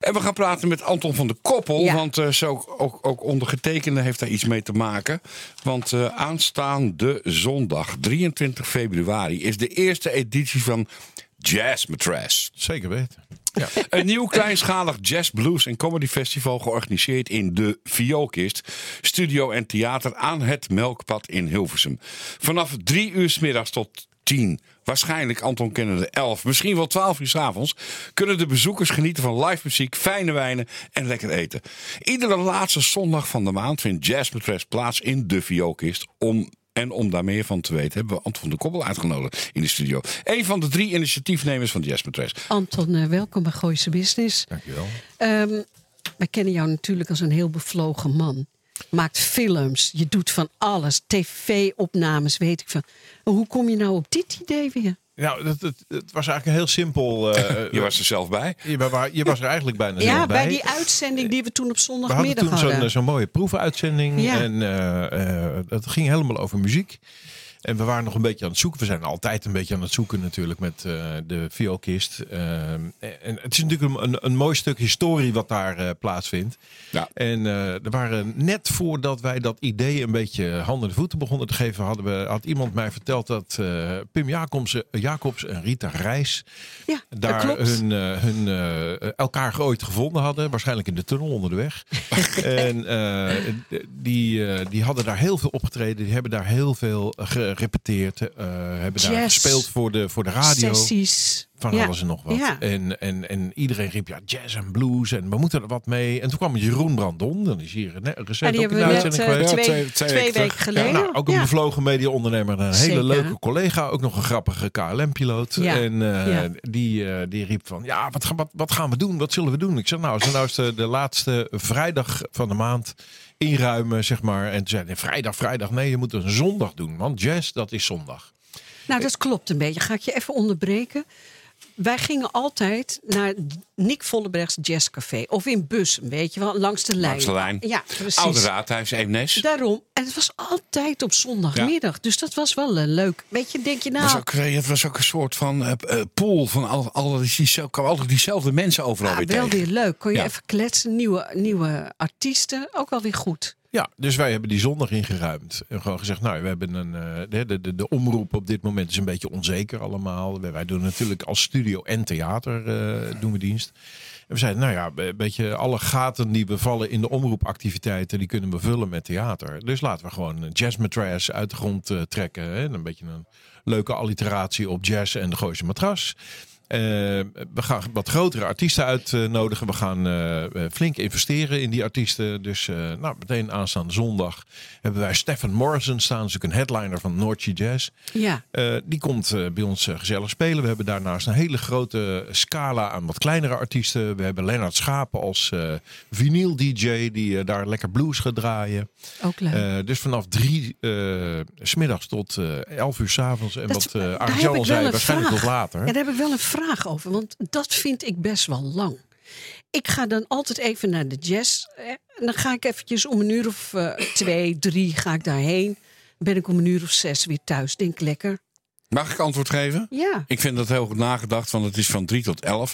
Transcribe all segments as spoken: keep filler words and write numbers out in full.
En we gaan praten met Anton van de Koppel. Ja. Want uh, zo ook, ook ondergetekende heeft daar iets mee te maken. Want uh, aanstaande zondag, drieëntwintig februari... is de eerste editie van Jazz Mattress. Zeker weten. Ja. Een nieuw kleinschalig jazz, blues en comedy festival georganiseerd in de Vioolkist. Studio en theater aan het Melkpad in Hilversum. Vanaf drie uur 's middags tot tien. Waarschijnlijk, Anton kennende elf, misschien wel twaalf uur 's avonds... kunnen de bezoekers genieten van live muziek, fijne wijnen en lekker eten. Iedere laatste zondag van de maand vindt Jazz Mattress plaats in de Vioolkist. Om, en om daar meer van te weten hebben we Anton van de Koppel uitgenodigd in de studio. Een van de drie initiatiefnemers van Jazz Mattress. Anton, uh, welkom bij Gooise Business. Dankjewel. Um, wij kennen jou natuurlijk als een heel bevlogen man. Maakt films, je doet van alles, tv-opnames, weet ik veel. Hoe kom je nou op dit idee weer? Nou, het, het, het was eigenlijk een heel simpel... Uh, je was er zelf bij? Je, je was er eigenlijk bijna ja, zelf bij. Ja, bij die uitzending die we toen op zondagmiddag hadden. We hadden toen hadden. zo'n zo mooie proefuitzending. Ja. En uh, uh, het ging helemaal over muziek. En we waren nog een beetje aan het zoeken. We zijn altijd een beetje aan het zoeken natuurlijk met uh, de Vioolkist. Uh, en het is natuurlijk een, een mooi stuk historie wat daar uh, plaatsvindt. Ja. En uh, er waren net voordat wij dat idee een beetje handen en voeten begonnen te geven... Hadden we, had iemand mij verteld dat uh, Pim Jacobs, Jacobs en Rita Reis... Ja, daar hun, uh, hun uh, elkaar ooit gevonden hadden. Waarschijnlijk in de tunnel onder de weg. en uh, die, uh, die hadden daar heel veel opgetreden. Die hebben daar heel veel gerepeteerd. Uh, hebben Jazz. daar gespeeld voor de, voor de radio. Sessies. Van ja. alles en nog wat. Ja. En, en, en iedereen riep ja, jazz en blues. En we moeten er wat mee. En toen kwam Jeroen Brandon. Dan is hier een recent ja, ook in de uitzending net, uh, geweest. Twee, twee, twee weken geleden. Ja, nou, ook een ja. bevlogen media-ondernemer. Een Zeker. hele leuke collega. Ook nog een grappige K L M-piloot. Ja. En uh, ja. die, uh, die riep van ja, wat, wat, wat gaan we doen? Wat zullen we doen? Ik zei nou, zo nou is de, de laatste vrijdag van de maand inruimen, zeg maar. En toen zei hij, vrijdag, vrijdag. Nee, je moet een zondag doen. Want jazz, dat is zondag. Nou, dat klopt een beetje. Ga ik je even onderbreken. Wij gingen altijd naar Nick Vollebrechts Jazzcafé. Of in Bussum, weet je wel, langs de lijn. Langs de lijn. Ja, precies. Oude Raadhuis, Eemnes. Daarom. En het was altijd op zondagmiddag. Ja. Dus dat was wel uh, leuk. Weet je, denk je nou... Het was ook, het was ook een soort van uh, pool van al, al die, altijd diezelfde mensen overal ja, weer wel tegen. weer leuk. Kon je ja. even kletsen. Nieuwe, nieuwe artiesten. Ook wel weer goed. Ja, dus wij hebben die zondag ingeruimd. En gewoon gezegd, nou, we hebben een. Uh, de, de, de omroep op dit moment is een beetje onzeker allemaal. Wij doen natuurlijk als studio en theater uh, doen we dienst. En we zeiden, nou ja, een beetje alle gaten die we vallen in de omroepactiviteiten, die kunnen we vullen met theater. Dus laten we gewoon een Jazz Mattress uit de grond uh, trekken. Hè? Een beetje een leuke alliteratie op jazz en de Gooise Matras. Uh, we gaan wat grotere artiesten uitnodigen. We gaan uh, flink investeren in die artiesten. Dus uh, nou, meteen aanstaande zondag hebben wij Stefan Morrison staan. Dat is ook een headliner van North Sea Jazz. Ja. Uh, die komt uh, bij ons uh, gezellig spelen. We hebben daarnaast een hele grote scala aan wat kleinere artiesten. We hebben Lennart Schapen als uh, vinyl D J die uh, daar lekker blues gaat draaien. Ook leuk. Uh, dus vanaf drie uh, 's middags tot uh, elf uur 's avonds. En dat, wat uh, Arjan al zei, waarschijnlijk nog later. Ja, daar heb ik wel een vraag over, want dat vind ik best wel lang. Ik ga dan altijd even naar de jazz. En dan ga ik eventjes om een uur of uh, twee, drie ga ik daarheen. Dan ben ik om een uur of zes weer thuis. Denk lekker. Mag ik antwoord geven? Ja. Ik vind dat heel goed nagedacht, want het is van drie tot elf.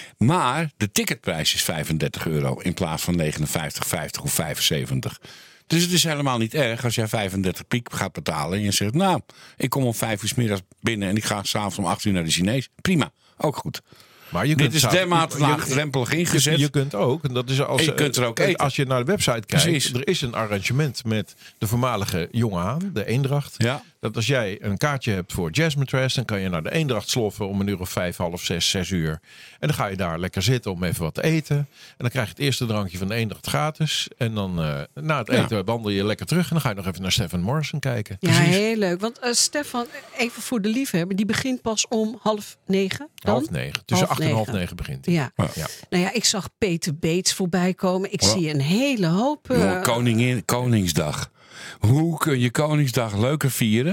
Maar de ticketprijs is vijfendertig euro in plaats van negenenvijftig, vijftig of vijfenzeventig. Dus het is helemaal niet erg als jij vijfendertig piek gaat betalen. En je zegt, nou, ik kom om vijf uur 's middags binnen en ik ga s'avonds om acht uur naar de Chinees. Prima, ook goed. Maar je Dit is kunt, dermate laagdrempelig ingezet. Je, je kunt ook, en dat is als, en je kunt er ook eten. Als je naar de website kijkt, Precies. er is een arrangement met de voormalige Jonge Haan, de Eendracht. Ja. Dat als jij een kaartje hebt voor Jazz Mattress, dan kan je naar de Eendracht sloffen om een uur of vijf, half zes, zes uur. En dan ga je daar lekker zitten om even wat te eten. En dan krijg je het eerste drankje van de Eendracht gratis. En dan uh, na het eten ja. wandel je lekker terug en dan ga je nog even naar Stefan Morrison kijken. Ja, Precies. Heel leuk. Want uh, Stefan, even voor de liefhebber, die begint pas om half negen. Dan? Half negen. Tussen half acht negen. en half negen begint hij. Ja. Ja. Nou ja, ik zag Peter Beets voorbij komen. Ik ja. zie een hele hoop... Uh... Jongen, koningin, Koningsdag. Hoe kun je Koningsdag leuker vieren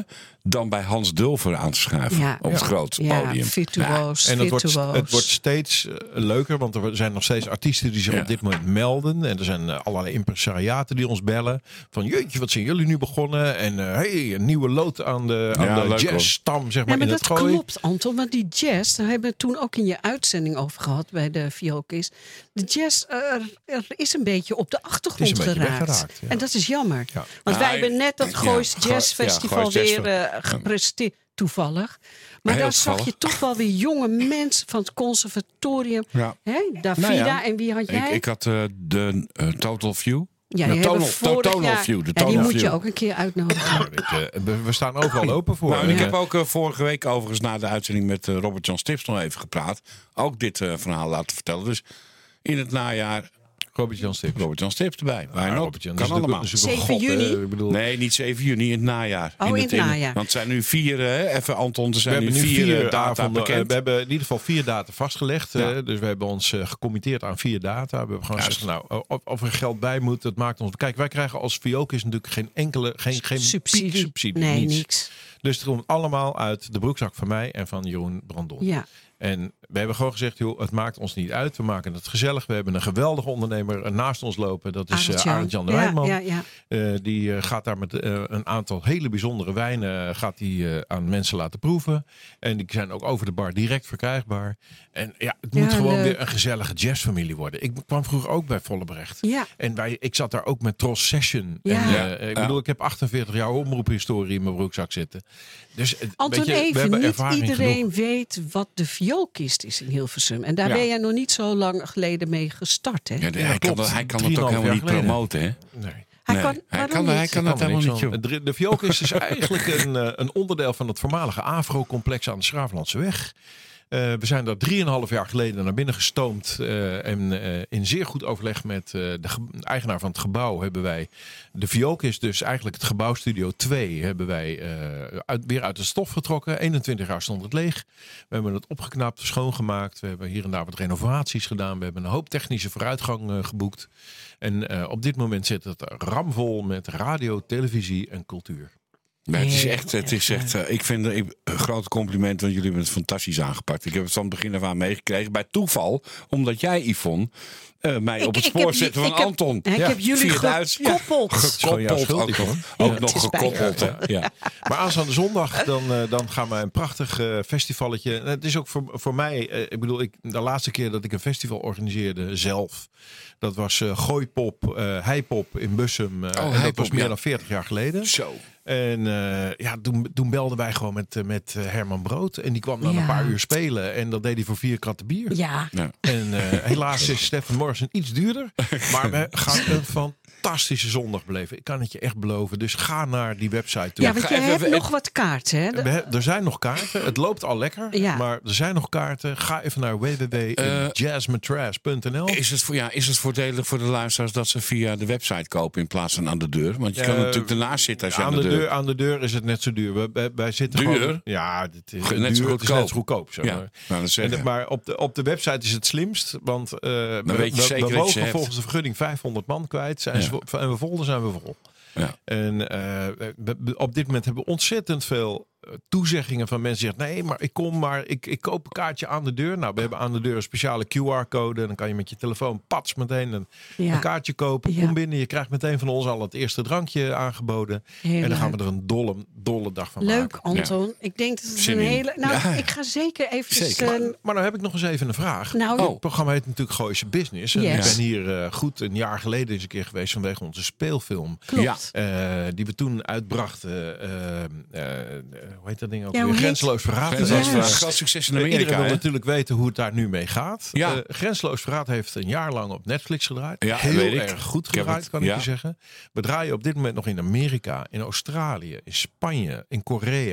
dan bij Hans Dulfer aan te schuiven. Ja. Op het Ja. grote Ja, podium. virtuoos, En het wordt, virtuoos. het wordt steeds uh, leuker, want er zijn nog steeds artiesten die zich Ja. op dit moment melden. En er zijn uh, allerlei impresariaten die ons bellen. Van jeetje, wat zijn jullie nu begonnen? En uh, hey, een nieuwe lood aan de, aan Ja, de leuk, jazzstam, zeg Ja, maar, maar in dat het gooi. klopt, Anton. Want die jazz, daar hebben we het toen ook in je uitzending over gehad bij de Vioolkist. De jazz uh, er, er is een beetje op de Het is achtergrond een beetje geraakt. weggeraakt, ja. En dat is jammer. Ja. Want Ja, wij hebben net dat ja, Goois Go- Jazz ja, Festival Goois Jazz weer uh, gepresenteerd. Toevallig. Maar Heel daar zag toevallig. je toch wel weer jonge mensen van het conservatorium. Ja. Hè? Davida, Nou ja, en wie had jij? Ik, ik had uh, de uh, Total View. ja, de die tonal, hebben vorig tonal jaar- View. De Ja, die tonal moet je view. ook een keer uitnodigen. Nou, dit, uh, we, we staan overal open voor. Nou, en En, ik uh, heb ook uh, vorige week overigens na de uitzending met uh, Robert Jan Stips nog even gepraat. Ook dit uh, verhaal laten vertellen. Dus in het najaar Robert Jan Stips. Robert Jan Stips erbij. Why Ja, not? Robert Jan, Kan dat is allemaal. natuurlijk- dat is natuurlijk een zeven god, juni? hè. Ik bedoel, Nee, niet zeven juni, in het najaar. Oh, in het najaar. Want het zijn nu vier, hè, even Anton, er we zijn hebben nu nu vier, vier uh, data avonden, bekend. uh, we hebben in ieder geval vier data vastgelegd. Ja. Uh, dus we hebben ons uh, gecommitteerd aan vier data. We hebben gewoon Juist. gezegd, nou, of, of er geld bij moet, dat maakt ons. Kijk, wij krijgen als Vioolkist natuurlijk geen enkele, geen, geen Subsidie. piepsubsidie, Nee, niets. niks. Dus het komt allemaal uit de broekzak van mij en van Jeroen Brandon. Ja. En we hebben gewoon gezegd, joh, het maakt ons niet uit. We maken het gezellig. We hebben een geweldige ondernemer naast ons lopen. Dat is uh, Arend-Jan de ja, Wijnman. ja, ja. Uh, die uh, gaat daar met uh, een aantal hele bijzondere wijnen uh, gaat die, uh, aan mensen laten proeven. En die zijn ook over de bar direct verkrijgbaar. En ja, het Ja, moet gewoon leuk. weer een gezellige jazzfamilie worden. Ik kwam vroeger ook bij Vollebrecht. Ja. En wij, ik zat daar ook met Tros Session. Ja. En, uh, Ja. ik Ja. bedoel, ik heb achtenveertig jaar omroephistorie in mijn broekzak zitten. Dus het- Anton, weet je, we even, hebben niet ervaring iedereen genoeg. weet wat de Vioolkist is in Hilversum. En daar Ja. ben jij nog niet zo lang geleden mee gestart, hè? Ja, de- Ja, hij, kan klopt. dat, hij kan het ook Drieënhalf helemaal jaar niet geleden. promoten, hè? Nee. Hij Nee, kan, hij waarom kan, niet? hij kan Daar dat kan er helemaal niks niet, van. joh. De, de Vioolkist is eigenlijk een, eh, een onderdeel van het voormalige Afro-complex aan de Schravenlandse weg. Uh, we zijn daar drieënhalf jaar geleden naar binnen gestoomd. Uh, en uh, in zeer goed overleg met uh, de ge- eigenaar van het gebouw hebben wij de Vioolkist, dus eigenlijk het gebouw Studio twee, hebben wij uh, uit, weer uit de stof getrokken. eenentwintig jaar stond het leeg. We hebben het opgeknapt, schoongemaakt. We hebben hier en daar wat renovaties gedaan. We hebben een hoop technische vooruitgang uh, geboekt. En uh, op dit moment zit het ramvol met radio, televisie en cultuur. Nee, het is Heel echt, het is erg echt uh, ik vind het een groot compliment, want jullie hebben het fantastisch aangepakt. Ik heb het van het begin af aan meegekregen. Bij toeval, omdat jij, Yvonne, uh, mij Ik- op het ik spoor heb- zette van ik heb- Anton. Ik heb jullie via Duits. gekoppeld. Ja, is gewoon jouw gekoppeld. schuld, Ook, Yvonne. nog- ook Ja, nog het is bij- gekoppeld. Hè? Ja. Maar aanstaande zondag dan, uh, dan gaan we een prachtig uh, festivalletje. En het is ook voor, voor mij, uh, ik bedoel, ik, de laatste keer dat ik een festival organiseerde zelf, dat was uh, Gooipop, uh, Heipop in Bussum. Uh, en dat Heipop, was meer ja. dan veertig jaar geleden. Zo. En uh, ja, toen, toen belden wij gewoon met, uh, met uh, Herman Brood. En die kwam dan Ja. een paar uur spelen. En dat deed hij voor vier kratten bier. Ja, Ja. En uh, helaas is Stefan Morrison iets duurder. Maar we gaan een fantastische zondag beleven. Ik kan het je echt beloven. Dus ga naar die website toe. ja want ga jij even- hebt even- nog wat kaarten, hè? De- We he- er zijn nog kaarten. Het loopt al lekker. Ja. Maar er zijn nog kaarten. Ga even naar w w w punt jazzmatras punt n l. Is het, voor, ja, is het voordelig voor de luisteraars dat ze via de website kopen in plaats van aan de deur? Want je kan Eh, natuurlijk ernaast zitten als je aan, de deur, aan de deur is het net zo duur. We, wij, wij zitten Duur? gewoon. Ja, het is, Ge- net duur, zo het is goedkoop. net zo goedkoop. Zeg Ja, maar. nou, dat zeggen. En, maar op de, op de website is het slimst. Want uh, we, weet je we, zeker we dat je ze mogen hebt. volgens de vergunning vijfhonderd man kwijt. Zijn Ja. ze vo- en we vol, dan zijn we vol. Ja. En uh, we- we- op dit moment hebben we ontzettend veel uh, toezeggingen van mensen die zeggen: nee, maar ik kom maar, ik, ik koop een kaartje aan de deur. Nou, we hebben aan de deur een speciale Q R-code. En dan kan je met je telefoon pats meteen een, Ja. een kaartje kopen. Ja. Kom binnen, je krijgt meteen van ons al het eerste drankje aangeboden. Heel en dan gaan leuk. we er een dolle, dolle dag van Leuk, maken. Anton. Ik denk dat het Zin een in. hele... Nou, Ja. ik ga zeker even... Zeker. Maar, maar nou heb ik nog eens even een vraag. Nou, Oh. Het programma heet natuurlijk Gooise Business. En Yes. ik ben hier uh, goed een jaar geleden eens een keer geweest vanwege onze speelfilm. klopt. Uh, die we toen uitbrachten. Uh, uh, hoe heet dat ding ook Ja, hoe weer? heet- Grenzeloos Verraad. Grenzeloos Ja. Verraad. Groot succes in Amerika. Iedereen wil hè? natuurlijk weten hoe het daar nu mee gaat. Ja. Uh, Grenzeloos Verraad heeft een jaar lang op Netflix gedraaid. Ja, Heel weet ik. erg goed Ik heb gedraaid, het, kan ja. ik je zeggen. We draaien op dit moment nog in Amerika, in Australië, in Spanje, in Korea.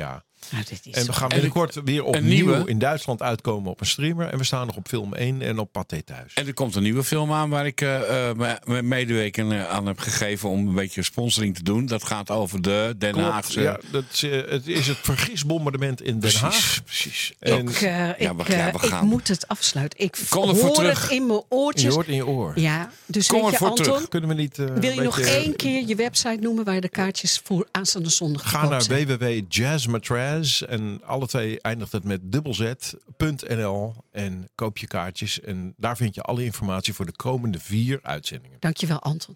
Nou, dit is En we gaan En binnenkort weer opnieuw nieuwe- in Duitsland uitkomen op een streamer. En we staan nog op Film één en op Pathé Thuis. En er komt een nieuwe film aan waar ik uh, uh, medewerking uh, aan heb gegeven om een beetje sponsoring te doen. Dat gaat over de Den Klopt, Haagse... ja, dat is, uh, het is het vergisbombardement in Den Haag. Precies, precies. En Ik, uh, ik, ja, we, ja, we uh, gaan. ik moet het afsluiten. Ik Kom ervoor hoor terug. het in mijn je oortjes. hoort in je oor. Ja, dus Kom weet je, ervoor Anton, terug. Kunnen we niet... Uh, wil je een nog beetje- één keer je website noemen waar de kaartjes voor aanstaande zondag te Ga koop naar zijn? w w w punt jazz matraz en alle twee eindigt het met dubbel z punt n l en koop je kaartjes. En daar vind je alle informatie voor de komende vier uitzendingen. Dankjewel, Anton.